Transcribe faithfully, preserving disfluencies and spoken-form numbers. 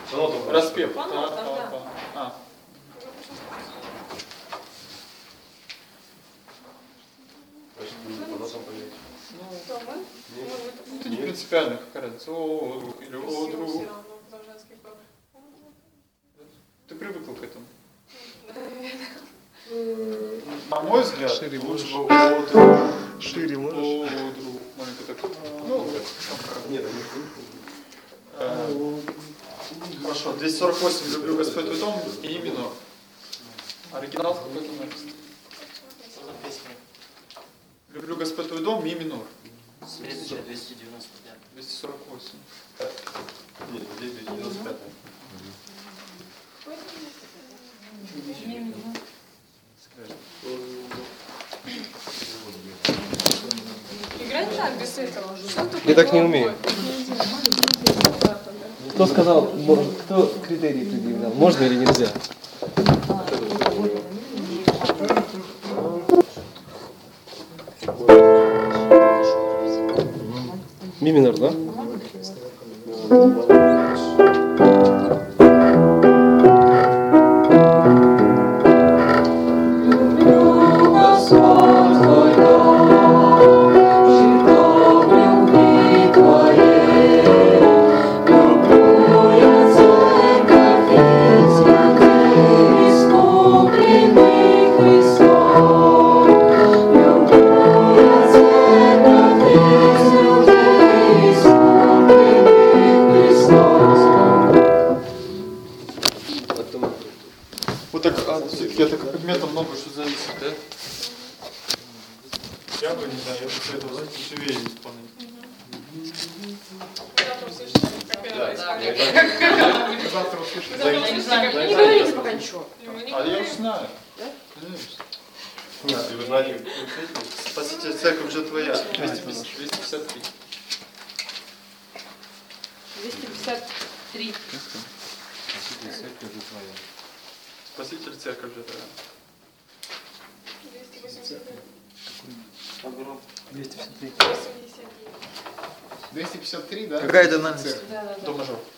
Распев. По нотам, да. А. Кто мы? Это не принципиально, какая разница. О, друг или о, друг. Все равно, потому что женский пол. Ты привыкла к этому? На мой взгляд, Шире лучше можешь? бы о, друг. Шире О, можешь? друг. Маленько так. Ну, нет, хорошо. двести сорок восемь люблю Господь твой дом и ми минор. Оригинал какой там написан? Люблю Господь твой дом, ми минор. Следующая двести девяносто пять. двести сорок восемь. Нет, здесь двести девяносто пять. Играть так без этого. Что такое? Я так не умею. Кто сказал, может, кто критерии предъявлял? Можно или нельзя? Ми минор, да? Вот так, а, все-таки от этого предмета много что зависит, да? Я бы, не знаю, я бы советовал, знаете, живее исполнить. Завтра услышите, как первый раз. Завтра услышите. Завтра услышите, как Не говорите пока ничего. А я уж знаю. Конечно. И вы знаете, Спаситель, церковь же твоя. двести пятьдесят три. двести пятьдесят три. Спаситель, церковь же твоя. двести восемьдесят три. двести пятьдесят три. восемьдесят девять. двести пятьдесят три, да? Какая тональность? Да, да, да. До мажор.